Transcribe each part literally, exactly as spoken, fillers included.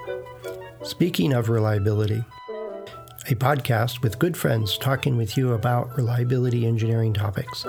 Speaking of reliability, a podcast with good friends talking with you about reliability engineering topics.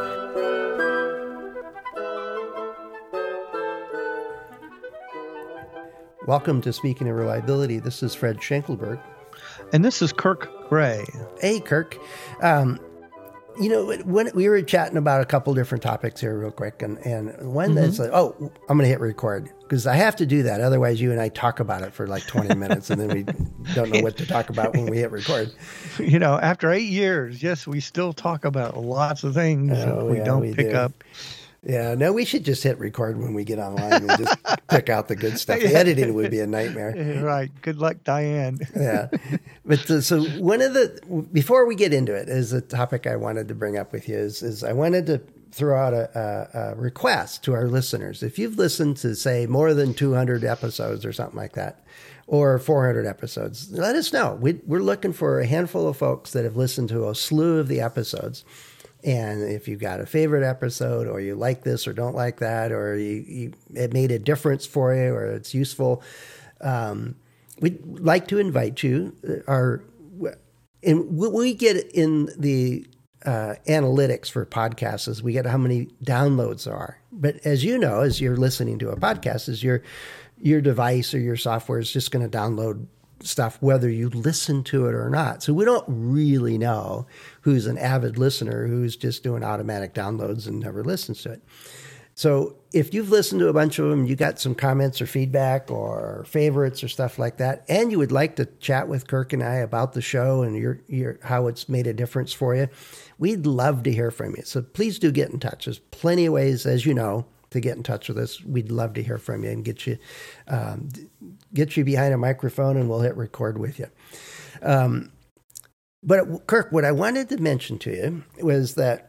Welcome to Speaking of Reliability. This is Fred Schenkelberg. And this is Kirk Gray. Hey, Kirk. Um, you know, when we were chatting about a couple different topics here real quick, and, and one mm-hmm. that's like, oh, I'm going to hit record, because I have to do that. Otherwise, you and I talk about it for like twenty minutes, and then we don't know what to talk about when we hit record. You know, after eight years, yes, we still talk about lots of things oh, we yeah, don't we pick do. up. Yeah, no, we should just hit record when we get online and just pick out the good stuff. The editing would be a nightmare. Right. Good luck, Diane. Yeah. But uh, so one of the, before we get into it, is a topic I wanted to bring up with you is, is I wanted to throw out a, a, a request to our listeners. If you've listened to, say, more than two hundred episodes or something like that, or four hundred episodes, let us know. We, we're looking for a handful of folks that have listened to a slew of the episodes. And if you got a favorite episode, or you like this or don't like that, or you, you, it made a difference for you, or it's useful, um, we'd like to invite you. Our, and what we get in the uh, analytics for podcasts is we get how many downloads there are. But as you know, as you're listening to a podcast, is your your device or your software is just going to download stuff whether you listen to it or not. So we don't really know who's an avid listener who's just doing automatic downloads and never listens to it. So if you've listened to a bunch of them, you got some comments or feedback or favorites or stuff like that, and you would like to chat with Kirk and I about the show and your, your how it's made a difference for you, we'd love to hear from you. So please do get in touch. There's plenty of ways, as you know, to get in touch with us. We'd love to hear from you and get you um, get you behind a microphone, and we'll hit record with you. Um, but Kirk, what I wanted to mention to you was that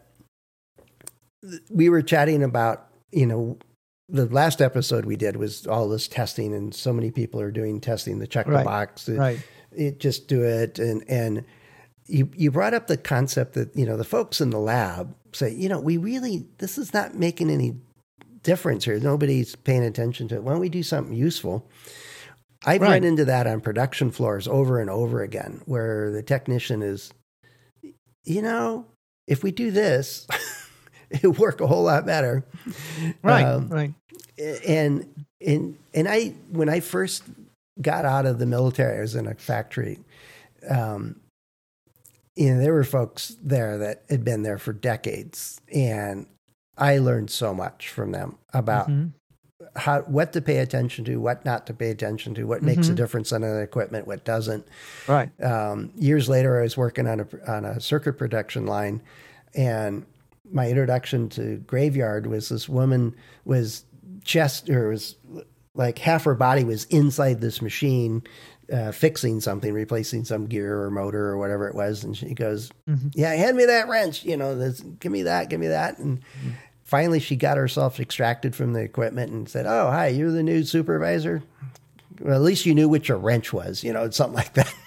we were chatting about, you know, the last episode we did was all this testing, and so many people are doing testing, the check right. the box, it, right. it just do it. And, and you, you brought up the concept that, you know, the folks in the lab say, you know, we really, this is not making any difference here. Nobody's paying attention to it. Why don't we do something useful? I've right. run into that on production floors over and over again, where the technician is, you know, if we do this, it'll work a whole lot better. Right, um, right. And, and, and I, when I first got out of the military, I was in a factory. Um, you know, there were folks there that had been there for decades, and I learned so much from them about mm-hmm. how, what to pay attention to, what not to pay attention to, what mm-hmm. makes a difference on an equipment, what doesn't. Right. Um, years later, I was working on a on a circuit production line, and my introduction to graveyard was this woman was chest or was like half her body was inside this machine, uh, fixing something, replacing some gear or motor or whatever it was, and she goes, mm-hmm. "Yeah, hand me that wrench. You know, this, give me that, give me that." And mm-hmm. finally, she got herself extracted from the equipment and said, "Oh, hi, you're the new supervisor? Well, at least you knew what your wrench was, you know, something like that."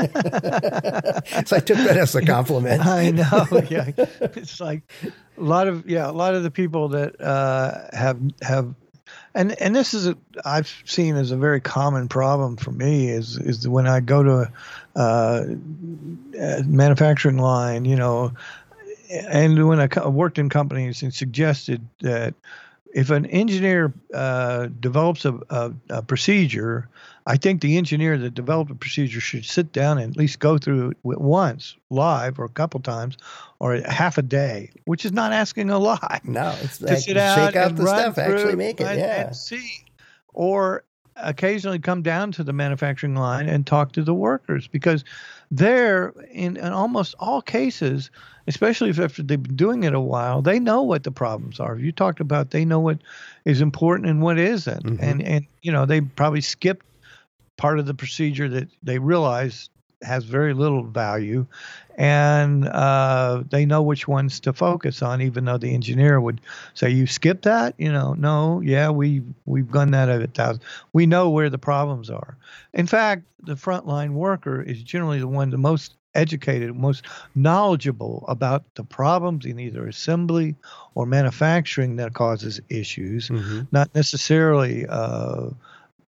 So I took that as a compliment. I know. Yeah. It's like a lot of, yeah, a lot of the people that uh, have, have, and, and this is, a, I've seen as a very common problem for me is, is when I go to a, uh, a manufacturing line, you know, and when I worked in companies and suggested that if an engineer uh, develops a, a, a procedure, I think the engineer that developed a procedure should sit down and at least go through it once, live, or a couple times, or half a day, which is not asking a lot. No, it's to like sit shake out and the stuff, through actually make it, and, yeah. and see. Or occasionally come down to the manufacturing line and talk to the workers, because they're, in, in almost all cases, especially if after they've been doing it a while, they know what the problems are. You talked about they know what is important and what isn't. Mm-hmm. And, and, you know, they probably skipped part of the procedure that they realize has very little value, and uh, they know which ones to focus on, even though the engineer would say, "You skipped that?" You know, no, yeah, we we've done that a thousand. We know where the problems are. In fact, the frontline worker is generally the one the most educated, most knowledgeable about the problems in either assembly or manufacturing that causes issues, mm-hmm. not necessarily uh,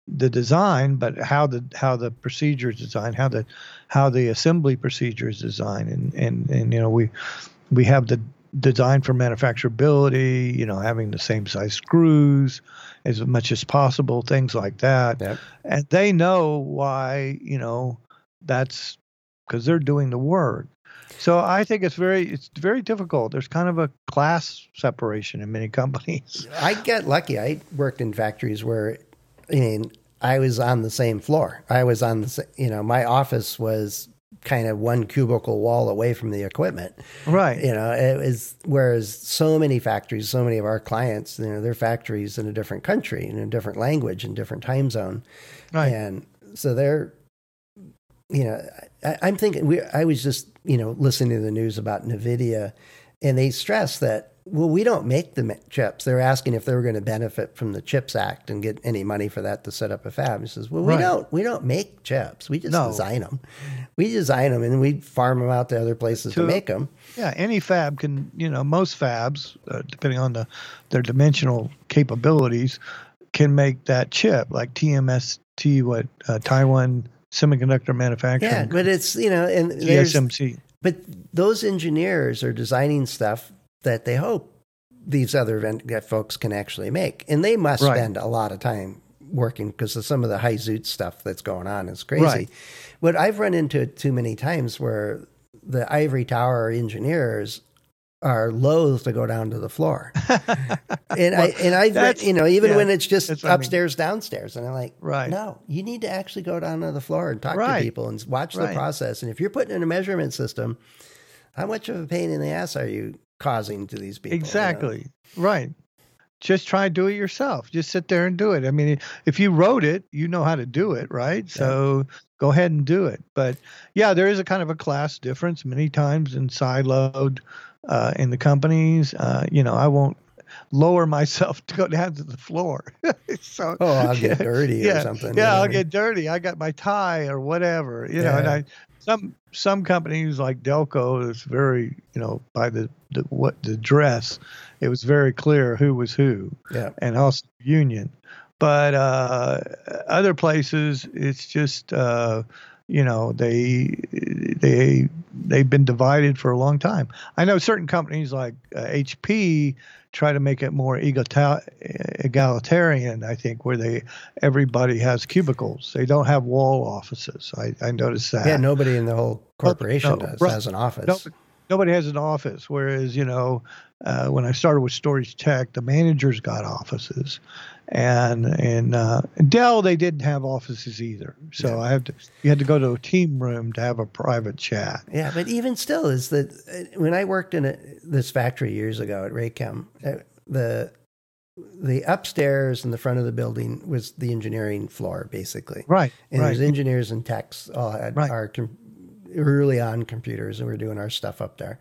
the design, but how the how the procedure is designed, how the how the assembly procedure is designed, and and and you know we we have the design for manufacturability, you know, having the same size screws as much as possible, things like that. Yep. And they know why, you know, that's because they're doing the work. So I think it's very it's very difficult. There's kind of a class separation in many companies. I got lucky. I worked in factories where, I mean, I was on the same floor. I was on the, sa- you know, my office was kind of one cubicle wall away from the equipment. Right. You know, it was, whereas so many factories, so many of our clients, you know, their factories in a different country, in a different language, in different time zone. Right. And so they're, you know, I, I'm thinking, we, I was just, you know, listening to the news about NVIDIA, and they stress that, well, we don't make the chips. They're asking if they were going to benefit from the CHIPS Act and get any money for that to set up a fab. He says, well, we Right. don't, we don't make chips. We just No. design them. We design them and we farm them out to other places to, To- make them. Yeah, any fab can, you know, most fabs, uh, depending on the their dimensional capabilities, can make that chip, like T M S T, what uh, Taiwan Semiconductor Manufacturing, Yeah, but it's, you know, and T there's, S M C. but those engineers are designing stuff that they hope these other event, that folks can actually make. And they must Right. spend a lot of time working because of some of the high zoot stuff that's going on is crazy. Right. But I've run into it too many times where the ivory tower engineers are loath to go down to the floor. and I and I've read, that's- you know, even yeah, when it's just that's what I mean. upstairs, downstairs. And I'm like, Right. no, you need to actually go down to the floor and talk Right. to people and watch the Right. process. And if you're putting in a measurement system, how much of a pain in the ass are you causing to these people? you know? Exactly. Right. Just try and do it yourself. Just sit there and do it. I mean, if you wrote it, you know how to do it, right? So go ahead and do it. But yeah, there is a kind of a class difference many times in siloed uh, in the companies. Uh, you know, I won't lower myself to go down to the floor. so Oh, I'll get dirty yeah, or something. Yeah, you I'll know? get dirty. I got my tie or whatever, you know. And Yeah. I some some companies like Delco is very, you know, by the, the what the dress, it was very clear who was who, Yeah. and also union. But uh, other places, it's just uh, you know they they they've been divided for a long time. I know certain companies like uh, H P try to make it more egalita- egalitarian, I think, where they everybody has cubicles. They don't have wall offices. I, I noticed that. Yeah, nobody in the whole corporation no, does right. has an office. No, nobody has an office. Whereas, you know, uh, when I started with Storage Tech, the managers got offices, and and uh, Dell they didn't have offices either. So Yeah. I have to you had to go to a team room to have a private chat. Yeah, but even still, is that uh, when I worked in a, this factory years ago at Raychem, uh, the the upstairs in the front of the building was the engineering floor, basically. Right. And right. there's engineers and techs all had Right. our com- early on computers, and we we're doing our stuff up there.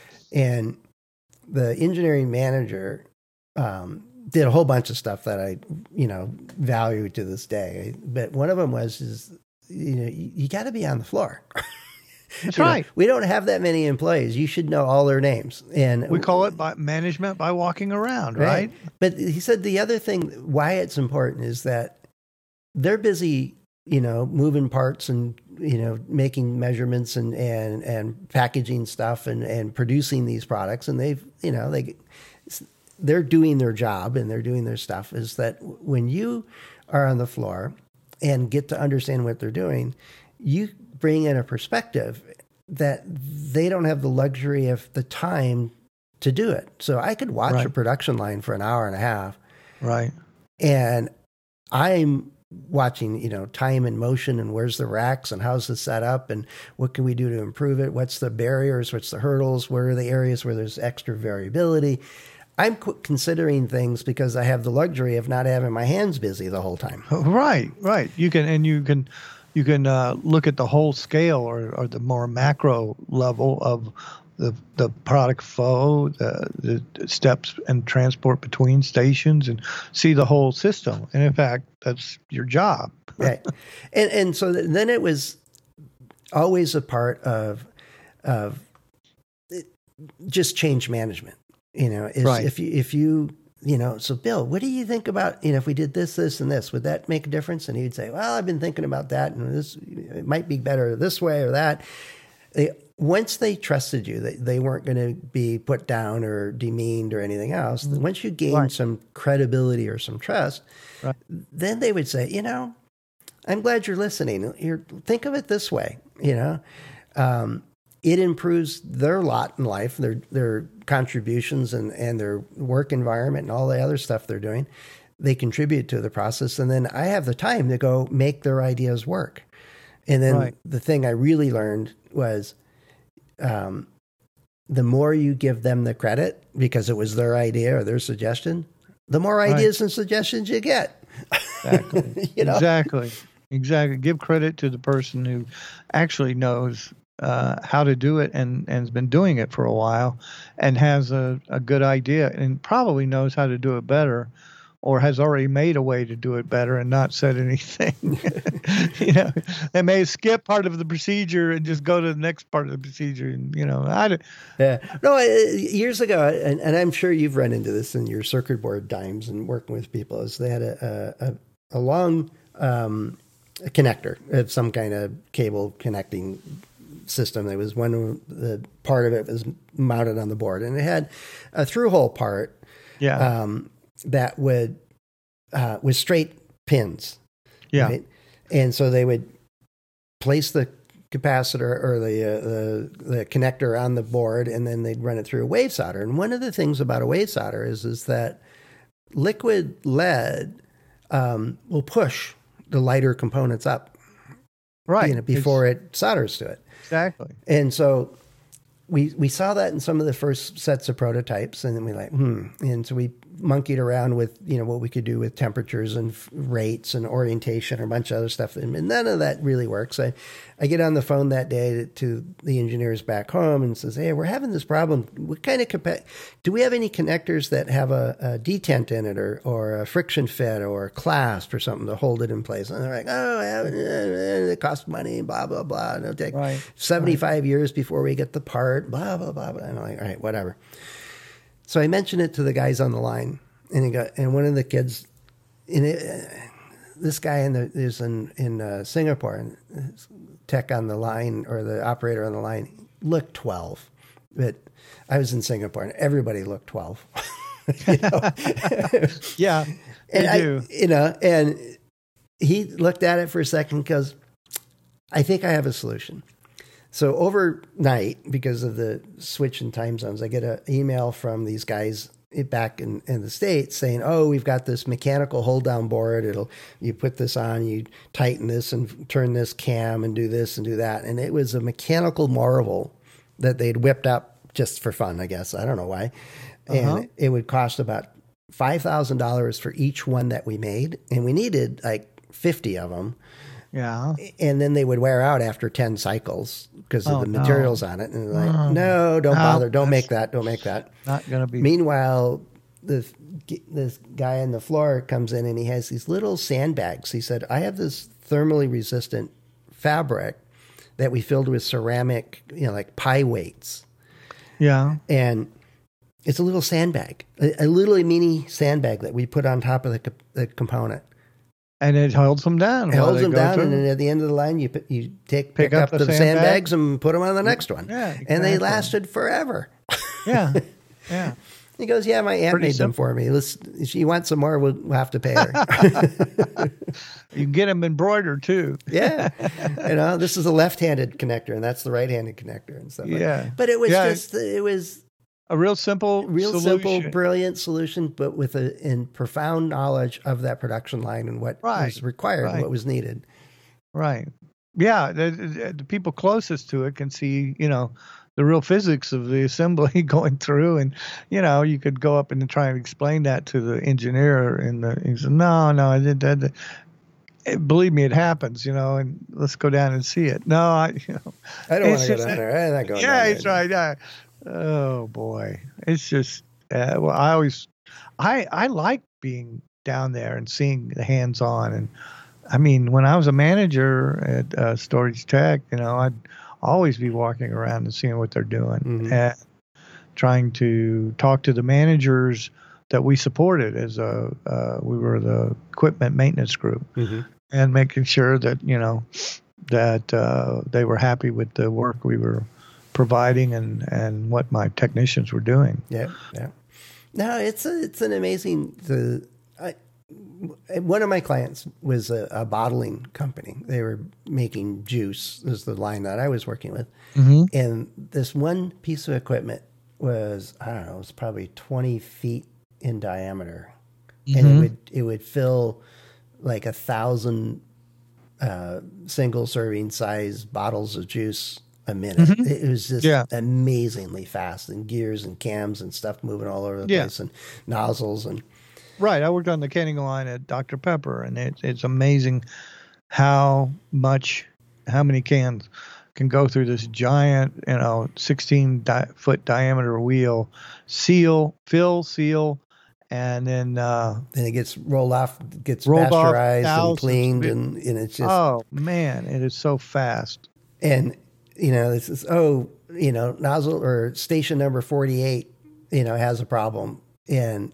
And the engineering manager um, did a whole bunch of stuff that I, you know, value to this day. But one of them was, is you know, you, you got to be on the floor. That's You know, right. we don't have that many employees. You should know all their names. And We call it by management by walking around, right? But he said the other thing, why it's important is that they're busy, you know, moving parts and, you know, making measurements and, and, and packaging stuff and, and producing these products. And they've, you know, they, they're doing their job and they're doing their stuff. Is that when you are on the floor and get to understand what they're doing, you bring in a perspective that they don't have the luxury of the time to do it. So I could watch Right. a production line for an hour and a half, Right. and I'm watching, you know, time and motion and where's the racks and how's the setup and what can we do to improve it? What's the barriers? What's the hurdles? Where are the areas where there's extra variability? I'm qu- considering things because I have the luxury of not having my hands busy the whole time. Right, right. You can and you can you can uh, look at the whole scale or, or the more macro level of the the product flow, the, the steps and transport between stations, and see the whole system. And in fact, that's your job. Right. And and so th- then it was always a part of of it, just change management. You know, is Right. if you if you you know, so Bill, what do you think about, you know, if we did this, this, and this, would that make a difference? And he'd say, well, I've been thinking about that, and this, it might be better this way or that. They, once they trusted you, they, they weren't going to be put down or demeaned or anything else. Mm-hmm. Once you gain right. some credibility or some trust, right. then they would say, you know, I'm glad you're listening. You're, think of it this way, you know, um, it improves their lot in life, their their contributions and, and their work environment and all the other stuff they're doing. They contribute to the process. And then I have the time to go make their ideas work. And then right. the thing I really learned was um, the more you give them the credit because it was their idea or their suggestion, the more ideas right. and suggestions you get. Exactly. you know? Exactly. Exactly. Give credit to the person who actually knows uh, how to do it and, and has been doing it for a while and has a, a good idea and probably knows how to do it better or has already made a way to do it better and not said anything. you know, they may skip part of the procedure and just go to the next part of the procedure. And, you know, I yeah, no, years ago, and, and I'm sure you've run into this in your circuit board times and working with people, is they had a, a, a long um, connector of some kind of cable connecting system. There was one, the part of it was mounted on the board, and it had a through hole part. Yeah. Um, that would, uh, with straight pins. Yeah. Right? And so they would place the capacitor or the, uh, the, the connector on the board, and then they'd run it through a wave solder. And one of the things about a wave solder is, is that liquid lead, um, will push the lighter components up. Right. You know, before it's, it solders to it. Exactly. And so we, we saw that in some of the first sets of prototypes, and then we like, hmm. And so we monkeyed around with, you know, what we could do with temperatures and f- rates and orientation or a bunch of other stuff. And none of that really works. I, I get on the phone that day to, to the engineers back home and says, hey, we're having this problem. What kind of, compa- do we have any connectors that have a, a detent in it or, or a friction fit or a clasp or something to hold it in place? And they're like, oh, yeah, it costs money, blah, blah, blah. And it'll take right. seventy-five right. years before we get the part, blah, blah, blah, blah. And I'm like, all right, whatever. So I mentioned it to the guys on the line, and he got, and one of the kids, and it, uh, this guy in the is in in uh, Singapore, and tech on the line or the operator on the line looked twelve, but I was in Singapore, and everybody looked twelve. you know? yeah, they and do. I, you know, and he looked at it for a second because I think I have a solution. So overnight, because of the switch in time zones, I get an email from these guys back in, in the States saying, oh, we've got this mechanical hold down board. It'll, you put this on, you tighten this and turn this cam and do this and do that. And it was a mechanical marvel that they'd whipped up just for fun, I guess. I don't know why. Uh-huh. And it would cost about five thousand dollars for each one that we made. And we needed like fifty of them. Yeah. And then they would wear out after ten cycles because of oh, the materials no. on it. And like, oh, no, don't no, bother. Don't make that. Don't make that. Not going to be. Meanwhile, the, this guy on the floor comes in and he has these little sandbags. He said, I have this thermally resistant fabric that we filled with ceramic, you know, like pie weights. Yeah. And it's a little sandbag, a, a little mini sandbag that we put on top of the, the component. And it holds them down. It holds them down, and then at the end of the line, you you take pick, pick up, up the, the sandbags sandbag. and put them on the next one. Yeah, exactly. And they lasted forever. yeah, yeah. He goes, "Yeah, my aunt Pretty made simple. them for me. Let's, if she wants some more, we'll, we'll have to pay her." You can get them embroidered too. yeah, you know, this is a left-handed connector, and that's the right-handed connector, and stuff. Yeah, like but it was yeah. just it was. A real simple, real solution. simple, brilliant solution, but with a in profound knowledge of that production line and what right. was required, right. and what was needed. Right. Yeah, the, the people closest to it can see, you know, the real physics of the assembly going through, and you know, you could go up and try and explain that to the engineer, and the, he said, "No, no, I did that." It, believe me, it happens, you know, and let's go down and see it. No, I, you know, I don't want to go down there. I'm not going. Yeah, down that's right. Yeah. Oh boy, it's just uh, well. I always, I I like being down there and seeing the hands-on. And I mean, when I was a manager at uh, Storage Tech, you know, I'd always be walking around and seeing what they're doing, mm-hmm. and trying to talk to the managers that we supported as a uh, we were the equipment maintenance group, Mm-hmm. and making sure that you know that uh, they were happy with the work we were providing and, and what my technicians were doing. Yeah, yeah. No, it's a, it's an amazing. The I, one of my clients was a, a bottling company. They were making juice. Is the line that I was working with, Mm-hmm. and this one piece of equipment was I don't know. It was probably twenty feet in diameter, Mm-hmm. and it would it would fill like a thousand uh, single serving size bottles of juice a minute. Mm-hmm. It was just Yeah. amazingly fast, and gears and cams and stuff moving all over the Yeah. place, and nozzles and Right. I worked on the canning line at Doctor Pepper, and it, it's amazing how much, how many cans can go through this giant, you know, sixteen di- foot diameter wheel, seal, fill, seal, and then, uh, then it gets rolled off, gets Rolled off pasteurized and thousands cleaned, of it. and, and it's just oh man, it is so fast. and you know this is oh you know nozzle or station number forty-eight you know has a problem, and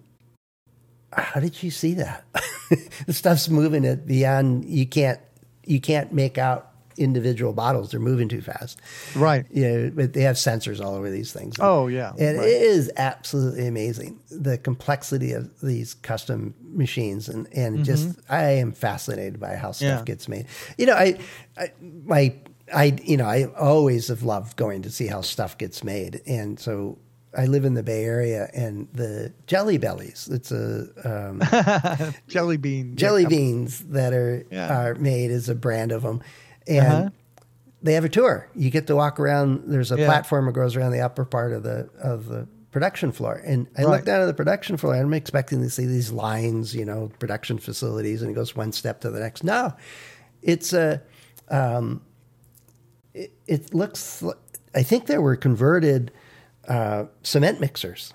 how did you see that? The stuff's moving it beyond you can't you can't make out individual bottles. They're moving too fast. Right. You know, but they have sensors all over these things. Oh yeah. And right. it is absolutely amazing, the complexity of these custom machines. And, and just, I am fascinated by how stuff Yeah. gets made. You know, I, I, my, I, you know, I always have loved going to see how stuff gets made. And so I live in the Bay Area, and the Jelly Bellies, it's a, um, jelly bean. jelly yeah. beans that are, Yeah. are made as a brand of them. And, Uh-huh. they have a tour. You get to walk around. There's a Yeah. platform that goes around the upper part of the of the production floor. And I Right. look down at the production floor, and I'm expecting to see these lines, you know, production facilities, and it goes one step to the next. No, it's a. Um, it, it looks. li- I think there were converted uh, cement mixers.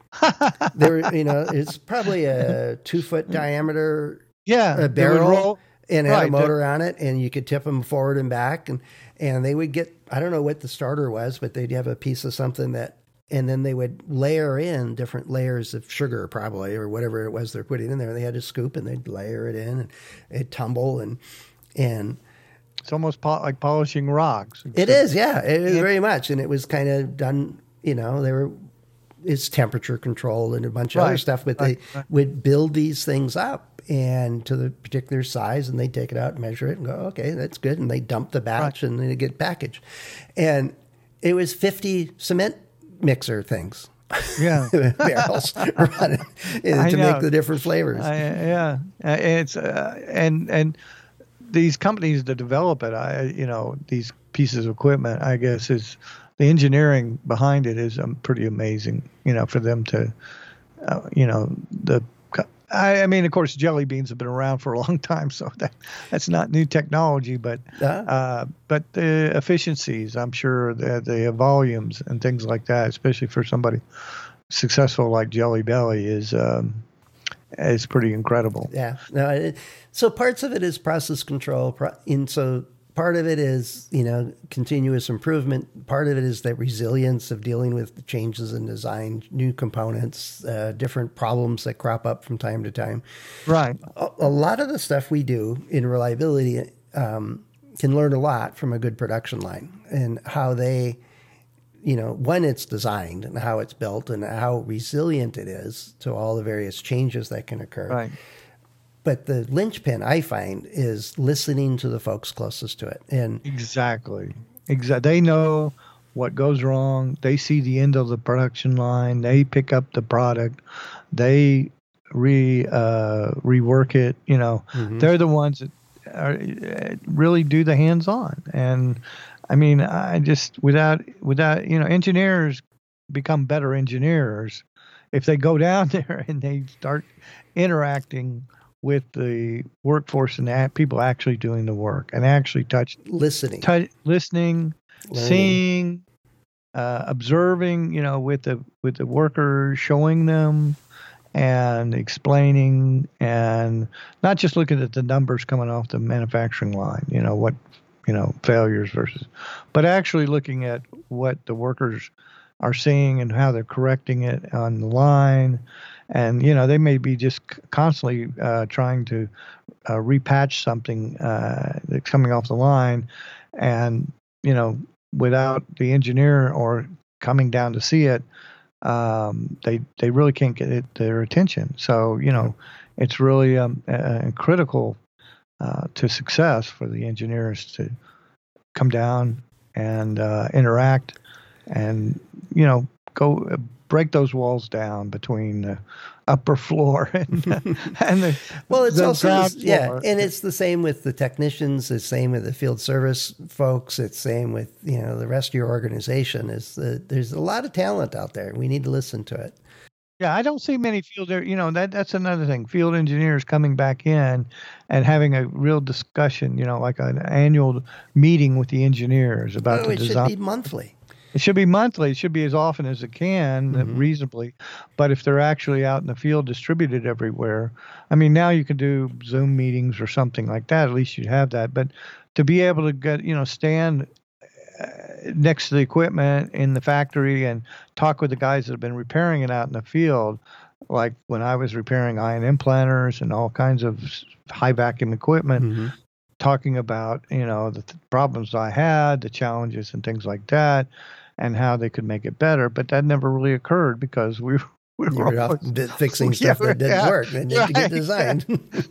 There, you know, it's probably a two foot diameter Yeah. a they would barrel roll- and it had a Right, motor on it, and you could tip them forward and back, and and they would get, I don't know what the starter was, but they'd have a piece of something that, and then they would layer in different layers of sugar probably, or whatever it was they're putting in there. They had a scoop, and they'd layer it in, and it'd tumble, and and It's almost po- like polishing rocks. it is, yeah, it is very much, and it was kind of done, you know, they were, it's temperature controlled and a bunch of other Right, stuff, but right, they right. would build these things up and to the particular size, and they take it out and measure it and go, okay, that's good, and they dump the batch and then it get packaged, and it was fifty cement mixer things. Yeah. Barrels running I to know. make the different flavors. I, yeah, Uh, it's uh, and and these companies that develop it, I you know these pieces of equipment, I guess is the engineering behind it is um, pretty amazing. You know, for them to, uh, you know, the. I, I mean, of course, jelly beans have been around for a long time, so that that's not new technology. But Uh-huh. uh, but the efficiencies, I'm sure, the the volumes and things like that, especially for somebody successful like Jelly Belly, is um, is pretty incredible. Yeah. No. It, so parts of it is process control, pro- and so part of it is, you know, continuous improvement. Part of it is that resilience of dealing with the changes in design, new components, uh, different problems that crop up from time to time. Right. A, a lot of the stuff we do in reliability um, can learn a lot from a good production line, and how they, you know, when it's designed and how it's built and how resilient it is to all the various changes that can occur. Right. But the linchpin, I find, is listening to the folks closest to it. And Exactly. Exactly. They know what goes wrong. They see the end of the production line. They pick up the product. They re uh, rework it. You know, they're the ones that are, uh, really do the hands-on. And I mean, I just without without you know, engineers become better engineers if they go down there and they start interacting with the workforce and the people actually doing the work and actually touch, listening. touch listening, Learning. seeing, uh, observing, you know, with the with the workers, showing them and explaining, and not just looking at the numbers coming off the manufacturing line, you know, what, you know, failures versus, but actually looking at what the workers are seeing and how they're correcting it on the line, and you know they may be just c- constantly uh, trying to uh, repatch something uh, that's coming off the line, and you know without the engineer or coming down to see it, um, they they really can't get it, their attention. So you know it's really um, uh, critical uh, to success for the engineers to come down and uh, interact, and you know go uh, break those walls down between the upper floor and and the well, it's the also ground yeah, floor. and it's the same with the technicians. It's the same with the field service folks. It's the same with you know the rest of your organization. Is the, there's a lot of talent out there. We need to listen to it. Yeah, I don't see many field, you know, that that's another thing. Field engineers coming back in and having a real discussion, you know, like an annual meeting with the engineers about Oh, the it design. should be monthly. It should be monthly. It should be as often as it can, Mhm. reasonably. But if they're actually out in the field, distributed everywhere, I mean, now you can do Zoom meetings or something like that. At least you'd have that. But to be able to get, you know, stand uh, next to the equipment in the factory and talk with the guys that have been repairing it out in the field, like when I was repairing ion implanters and all kinds of s- high vacuum equipment, Mhm. talking about, you know, the th- problems I had, the challenges and things like that, and how they could make it better. But that never really occurred because we we You were were off always, bit- fixing Yeah, stuff that didn't yeah, work that needed to get right, designed.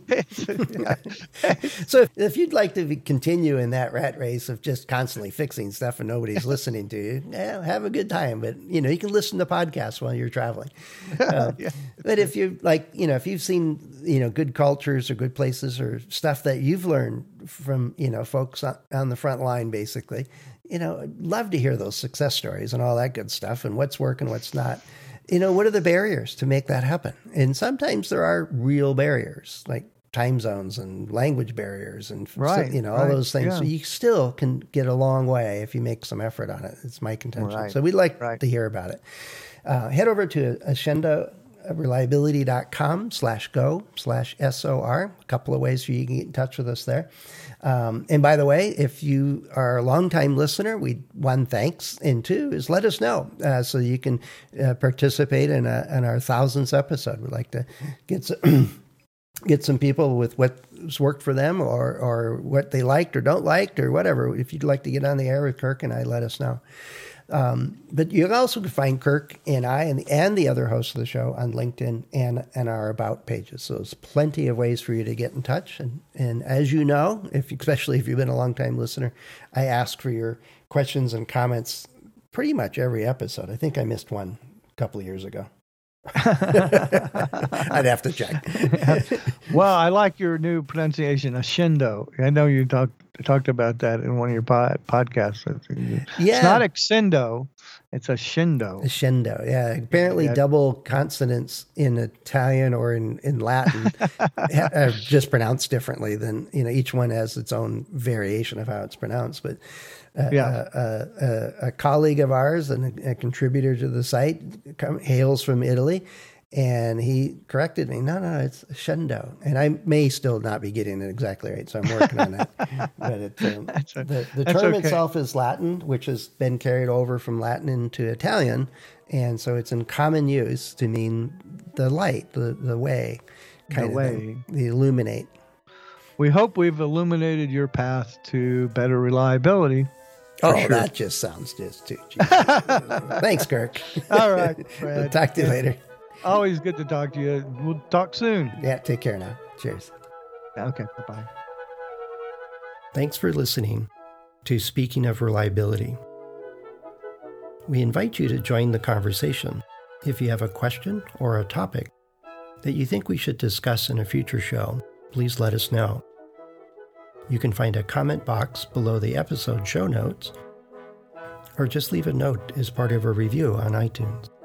yeah. So if, if you'd like to be, continue in that rat race of just constantly fixing stuff and nobody's listening to you, yeah, have a good time. But you know, you can listen to podcasts while you're traveling. Uh, Yeah. But if you like, you know, if you've seen you know good cultures or good places or stuff that you've learned from you know folks on, on the front line, basically, you know, I'd love to hear those success stories and all that good stuff and what's working, what's not. You know, what are the barriers to make that happen? And sometimes there are real barriers, like time zones and language barriers and, Right, you know, all right, those things. yeah. So you still can get a long way if you make some effort on it. It's my contention. Right, So we'd like right. to hear about it. Uh, head over to Ashenda reliability.com slash go slash SOR. A couple of ways for you to get in touch with us there. Um, and by the way, if you are a longtime listener, we one, thanks, and two is let us know uh, so you can uh, participate in, a, in our thousandth episode. We'd like to get some, get some people with what's worked for them or, or what they liked or don't like or whatever. If you'd like to get on the air with Kirk and I, let us know. Um, but you also can find Kirk and I and, and the other hosts of the show on LinkedIn and, and our About pages. So there's plenty of ways for you to get in touch. And, and as you know, if especially if you've been a long-time listener, I ask for your questions and comments pretty much every episode. I think I missed one a couple of years ago. I'd have to check. Well, I like your new pronunciation, Ashendo. I know you talked talked about that in one of your pod, podcasts. Yeah. It's not Exendo, it's Ashendo. Ascendo, yeah. Apparently, Yeah. double consonants in Italian or in, in Latin ha- are just pronounced differently than, you know, each one has its own variation of how it's pronounced. But uh, Yeah. uh, uh, uh, a colleague of ours and a, a contributor to the site come, hails from Italy. And he corrected me. No, no, it's Ascendo. And I may still not be getting it exactly right, so I'm working on that. But it, um, That's a- the, the that's term okay. itself is Latin, which has been carried over from Latin into Italian. And so it's in common use to mean the light, the, the way, kind The of way. thing, the illuminate. We hope we've illuminated your path to better reliability. Oh, sure. that just sounds just too cheap. Thanks, Kirk. All right, We'll Fred. talk to you later. Always good to talk to you. We'll talk soon. Yeah, take care now. Cheers. Okay, bye-bye. Thanks for listening to Speaking of Reliability. We invite you to join the conversation. If you have a question or a topic that you think we should discuss in a future show, please let us know. You can find a comment box below the episode show notes, or just leave a note as part of a review on iTunes.